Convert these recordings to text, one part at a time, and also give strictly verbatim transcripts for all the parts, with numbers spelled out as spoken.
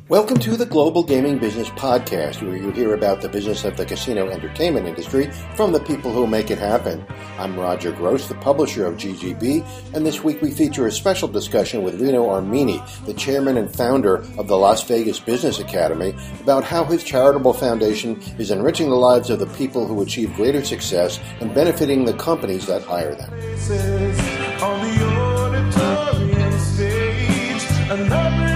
Welcome to the Global Gaming Business Podcast, where you hear about the business of the casino entertainment industry from the people who make it happen. I'm Roger Gross, the publisher of G G B, and this week we feature a special discussion with Rino Armini, the chairman and founder of the Las Vegas Business Academy, about how his charitable foundation is enriching the lives of the people who achieve greater success and benefiting the companies that hire them. On the auditorium stage, another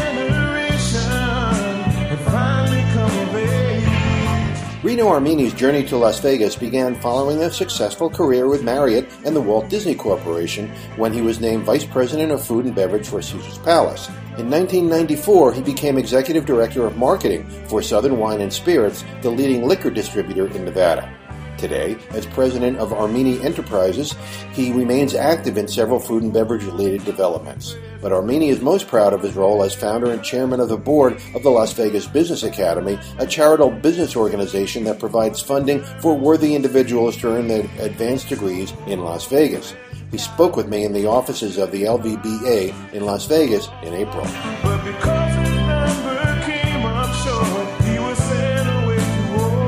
Rino Armini's journey to Las Vegas began following a successful career with Marriott and the Walt Disney Corporation when he was named Vice President of Food and Beverage for Caesars Palace. In nineteen ninety-four, he became Executive Director of Marketing for Southern Wine and Spirits, the leading liquor distributor in Nevada. Today, as president of Armini Enterprises, he remains active in several food and beverage-related developments. But Armini is most proud of his role as founder and chairman of the board of the Las Vegas Business Academy, a charitable business organization that provides funding for worthy individuals to earn their advanced degrees in Las Vegas. He spoke with me in the offices of the L V B A in Las Vegas in April. But because his number came up short, he was sent away to war.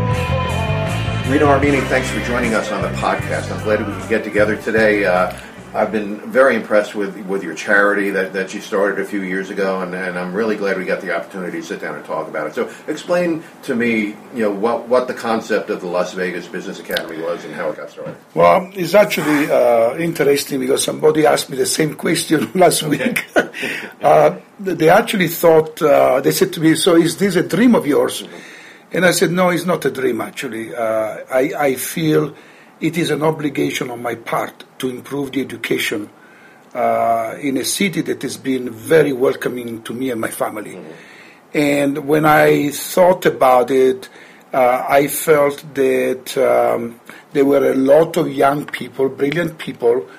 Rino Armini, thanks for joining us on the podcast. I'm glad we could get together today. Uh, I've been very impressed with, with your charity that, that you started a few years ago, and, and I'm really glad we got the opportunity to sit down and talk about it. So explain to me, you know, what, what the concept of the Las Vegas Business Academy was and how it got started. Well, it's actually uh, interesting because somebody asked me the same question last week. uh, they actually thought, uh, they said to me, so is this a dream of yours? Mm-hmm. And I said, no, it's not a dream, actually. Uh, I, I feel it is an obligation on my part to improve the education uh, in a city that has been very welcoming to me and my family. Mm-hmm. And when I thought about it, uh, I felt that um, there were a lot of young people, brilliant people,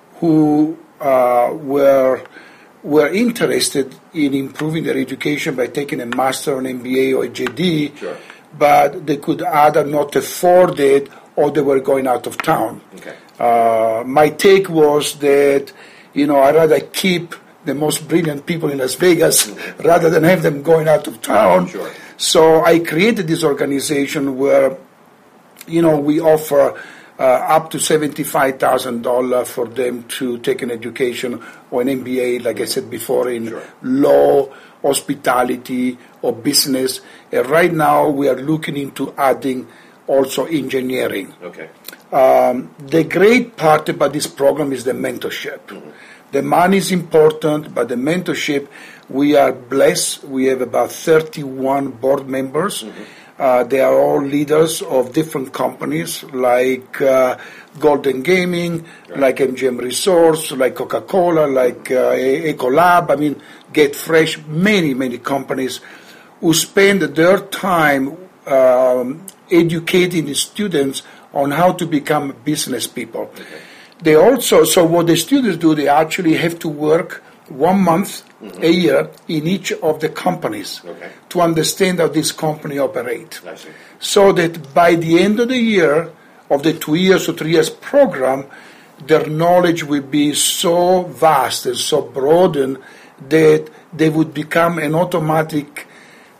who uh, were were interested in improving their education by taking a master, an M B A, or a J D, sure. But they could either not afford it or they were going out of town. Okay. Uh, my take was that, you know, I'd rather keep the most brilliant people in Las Vegas mm-hmm. rather than have them going out of town. Sure. So I created this organization where, you know, we offer uh, up to seventy-five thousand dollars for them to take an education or an M B A, like I said before, in sure. law, hospitality, or business. And right now we are looking into adding also engineering. Okay. Um, the great part about this program is the mentorship. Mm-hmm. The money is important, but the mentorship, we are blessed. We have about thirty-one board members. Mm-hmm. Uh, they are all leaders of different companies like uh, Golden Gaming, right. like M G M Resorts, like Coca-Cola, like uh, Ecolab, I mean, Get Fresh, many, many companies who spend their time um, educating the students on how to become business people. Okay. They also, so what the students do, they actually have to work one month mm-hmm. a year in each of the companies okay. to understand how this company operate. I see. So that by the end of the year, of the two years or three years program, their knowledge will be so vast and so broadened that they would become an automatic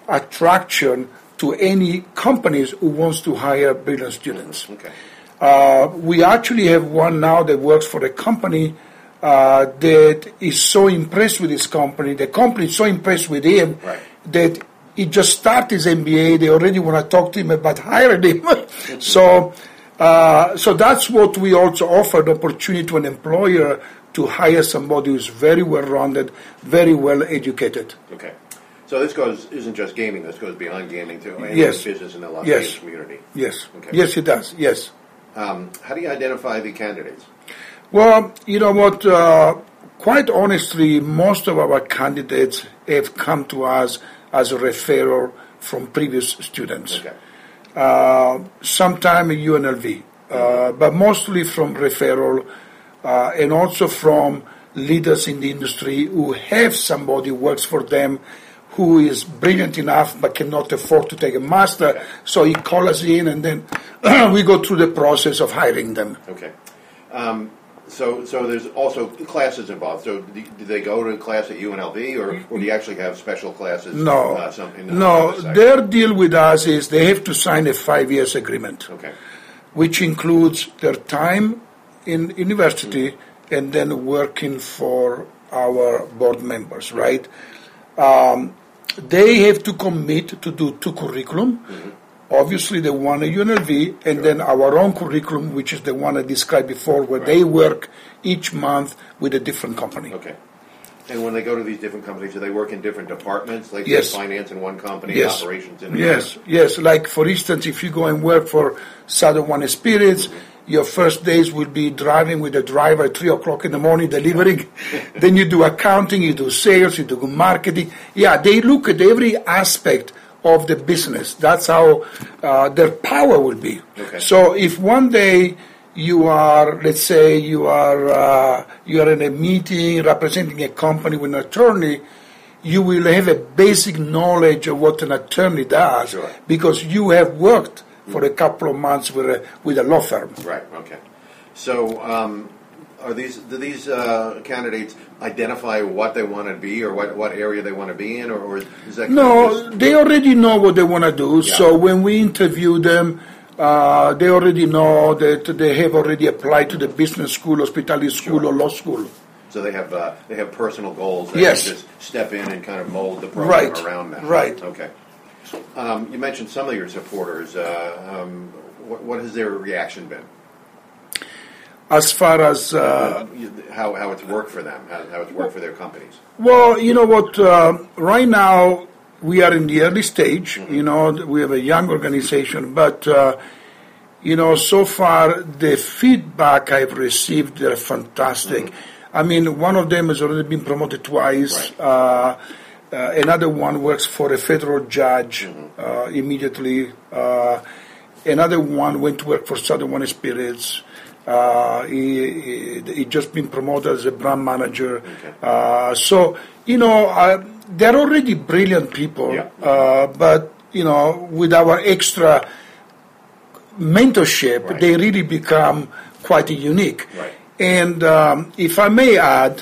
attraction to any companies who wants to hire brilliant students. Okay. Uh, we actually have one now that works for a company uh, that is so impressed with this company. The company is so impressed with him right. that he just started his M B A. They already want to talk to him about hiring him. so, uh, so that's what we also offer, the opportunity to an employer to hire somebody who's very well-rounded, very well-educated. Okay. So this goes isn't just gaming. This goes beyond gaming to any yes. business in the Las yes. Vegas community. Yes. Okay. Yes, it does. Yes. Um, how do you identify the candidates? Well, you know what? Uh, quite honestly, most of our candidates have come to us as a referral from previous students. Okay. Uh, sometime at U N L V, uh, mm-hmm. but mostly from referral uh, and also from leaders in the industry who have somebody who works for them who is brilliant enough but cannot afford to take a master, okay. so he calls us in and then we go through the process of hiring them. Okay. Um, So, so there's also classes involved. So, do, do they go to class at U N L V, or, or do you actually have special classes? No, uh, some, in the no. Their deal with us is they have to sign a five years agreement, okay, which includes their time in university mm-hmm. and then working for our board members. Right? Um, they have to commit to do two curriculum. Mm-hmm. Obviously, the one at U N L V, and sure. then our own curriculum, which is the one I described before, where right. they work each month with a different company. Okay. And when they go to these different companies, do they work in different departments, like yes. finance in one company, yes. operations in another? Yes, yes. Like, for instance, if you go and work for Southern One Spirits, mm-hmm. your first days will be driving with a driver at three o'clock in the morning, delivering. Then you do accounting, you do sales, you do marketing. Yeah, they look at every aspect of the business. That's how uh, their power will be. Okay. So if one day you are, let's say you are uh, you are in a meeting representing a company with an attorney, you will have a basic knowledge of what an attorney does sure. because you have worked for a couple of months with a with a law firm. Right. Okay. So. Um, Are these do these uh, candidates identify what they want to be or what, what area they want to be in, or, or is that no? Just... They already know what they want to do. Yeah. So when we interview them, uh, they already know that they have already applied to the business school, hospitality school, sure. or law school. So they have uh, they have personal goals. That yes. They just step in and kind of mold the program right. around that. Right. Okay. Um, you mentioned some of your supporters. Uh, um, what, what has their reaction been? As far as uh, how how it's worked for them, how, how it's worked for their companies. Well, you know what? Uh, right now we are in the early stage. Mm-hmm. You know, we have a young organization, but uh, you know, so far the feedback I've received are fantastic. Mm-hmm. I mean, one of them has already been promoted twice. Right. Uh, uh, another one works for a federal judge mm-hmm. uh, immediately. Uh, another one went to work for Southern One Spirits. Uh, he, he, he just been promoted as a brand manager. Okay. Uh, so, you know, uh, they're already brilliant people, yeah. uh, but, you know, with our extra mentorship, right. they really become quite unique. Right. And um, if I may add,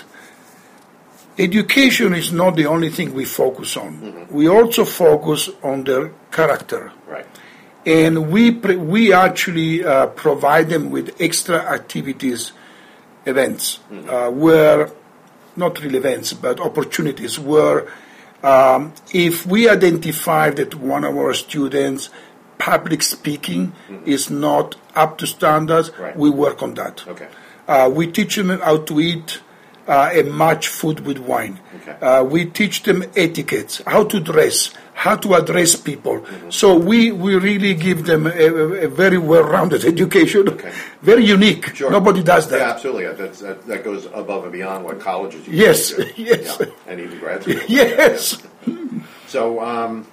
education is not the only thing we focus on. Mm-hmm. We also focus on their character. Right. And we pre- we actually uh, provide them with extra activities, events, mm-hmm. uh, where, not really events, but opportunities where um, if we identify that one of our students, public speaking, mm-hmm. is not up to standards, right. we work on that. Okay. Uh, we teach them how to eat uh, and match food with wine. Okay. Uh, we teach them etiquette, how to dress, how to address people. Mm-hmm. So we, we really give them a, a very well-rounded education, okay. very unique. Sure. Nobody does that. Yeah, absolutely. That's, that, that goes above and beyond what colleges usually yes, do. yes. Yeah. And even grad school. Yes. Yeah. So um,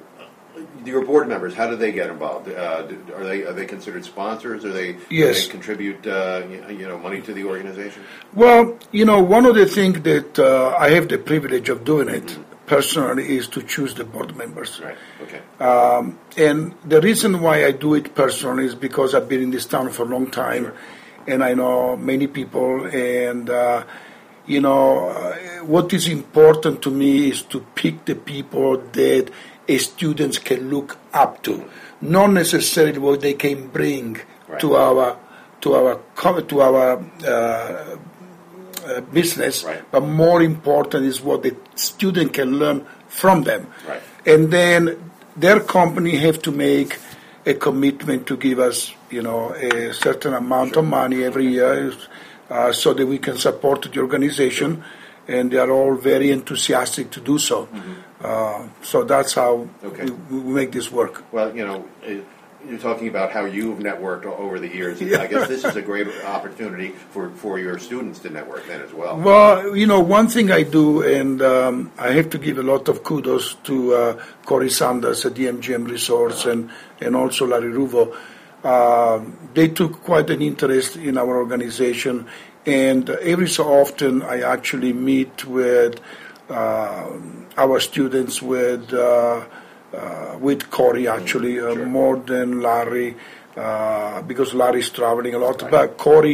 your board members, how do they get involved? Uh, are they are they considered sponsors? Are they, yes. do they contribute uh, you know, money to the organization? Well, you know, one of the things that uh, I have the privilege of doing it, mm-hmm. personally, is to choose the board members. Right. Okay. Um, and the reason why I do it personally is because I've been in this town for a long time, sure. and I know many people. And uh, you know, uh, what is important to me is to pick the people that a students can look up to, not necessarily what they can bring right. to our to our to our. Uh, Uh, business, right. but more important is what the student can learn from them. Right. And then their company have to make a commitment to give us, you know, a certain amount sure. of money every year uh, so that we can support the organization, and they are all very enthusiastic to do so. Mm-hmm. Uh, so that's how okay. we, we make this work. Well, you know, it, you're talking about how you've networked over the years. Yeah. I guess this is a great opportunity for, for your students to network then as well. Well, you know, one thing I do, and um, I have to give a lot of kudos to uh, Corey Sanders at the M G M Resorts, uh-huh. and, and also Larry Ruvo. Uh, they took quite an interest in our organization, and every so often I actually meet with uh, our students with uh, Uh, with Corey, actually, uh, sure. more than Larry, uh, because Larry's traveling a lot. Right. But Corey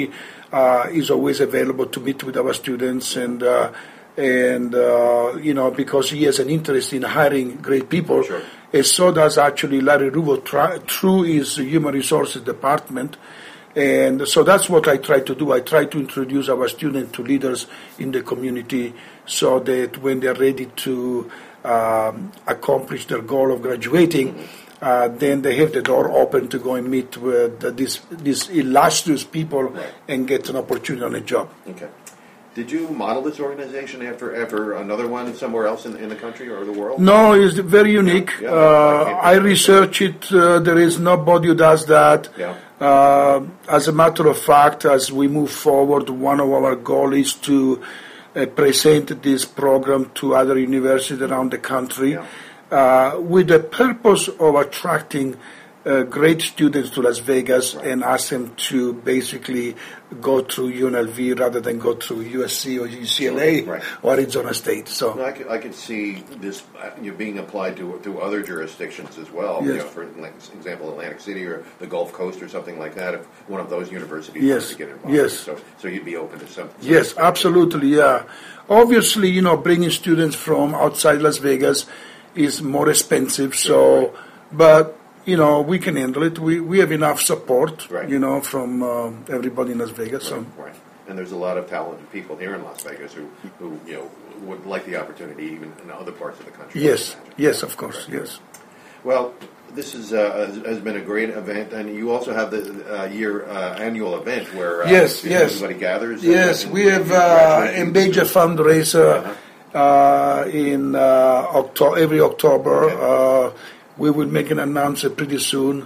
uh, is always available to meet with our students, and uh, and uh, you know, because he has an interest in hiring great people, sure. and so does actually Larry Ruvo try, through his human resources department. And so that's what I try to do. I try to introduce our students to leaders in the community so that when they're ready to um, accomplish their goal of graduating, uh, then they have the door open to go and meet with uh, these, these illustrious people right. and get an opportunity on a job. Okay. Did you model this organization after, after another one somewhere else in, in the country or the world? No, it's very unique. Yeah, yeah, uh, I, I research it. Uh, there is nobody who does that. Yeah. Uh, as a matter of fact, as we move forward, one of our goals is to uh, present this program to other universities around the country yeah. uh, with the purpose of attracting uh, great students to Las Vegas right. and ask them to basically go through U N L V rather than go through U S C or U C L A right. or Arizona State. So no, I, could, I could see this uh, you know, being applied to to other jurisdictions as well. Yes. You know, for like, example, Atlantic City or the Gulf Coast or something like that. If one of those universities yes. wanted to get involved, yes. so so you'd be open to some. Yes, absolutely. Yeah, obviously, you know, bringing students from outside Las Vegas is more expensive. So, sure, right. but you know, we can handle it. We we have enough support, right. you know, from uh, everybody in Las Vegas. Right, so. right. And there's a lot of talented people here in Las Vegas who, who you know, would like the opportunity even in other parts of the country. Yes, yes, of course, right. yes. Well, this is uh, has been a great event, and you also have the uh, year uh, annual event where uh, yes, yes. everybody gathers. Yes, and, we have uh, a major fundraiser uh-huh. uh, in uh, October, every October. Okay. Uh, we will make an announcement pretty soon.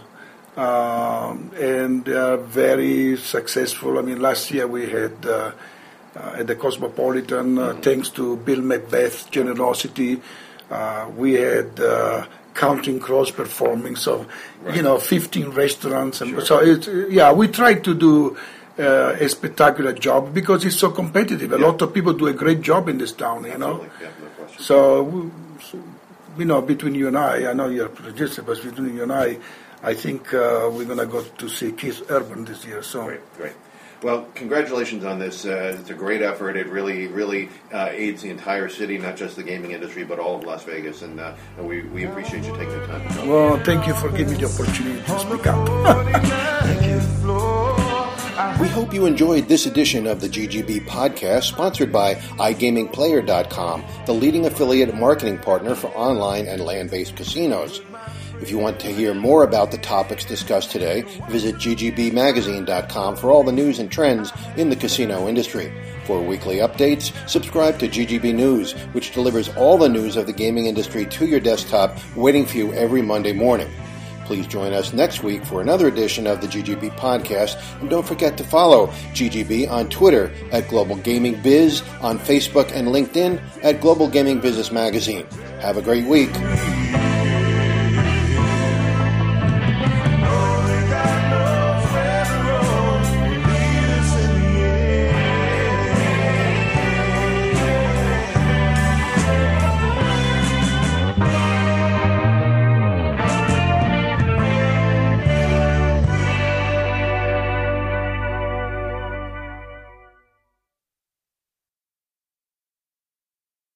Um, and they are very successful. I mean, last year we had uh, uh, at the Cosmopolitan, uh, mm-hmm. thanks to Bill Macbeth's generosity, uh, we had uh, Counting Crows performing. So, right. you know, fifteen restaurants, and sure. so it's yeah. We try to do uh, a spectacular job because it's so competitive. A yeah. lot of people do a great job in this town. You Absolutely. know, yeah, no question. So, we, so, you know, between you and I, I know you're a producer, but between you and I. I think uh, we're going to go to see Keith Urban this year. So great, great. Well, congratulations on this. Uh, it's a great effort. It really, really uh, aids the entire city, not just the gaming industry, but all of Las Vegas. And, uh, and we, we appreciate you taking the time to come. Well, thank you for giving me the opportunity to speak up. Thank you. We hope you enjoyed this edition of the G G B podcast, sponsored by i gaming player dot com, the leading affiliate marketing partner for online and land-based casinos. If you want to hear more about the topics discussed today, visit g g b magazine dot com for all the news and trends in the casino industry. For weekly updates, subscribe to G G B News, which delivers all the news of the gaming industry to your desktop, waiting for you every Monday morning. Please join us next week for another edition of the G G B podcast, and don't forget to follow G G B on Twitter at Global Gaming Biz, on Facebook and LinkedIn at Global Gaming Business Magazine. Have a great week.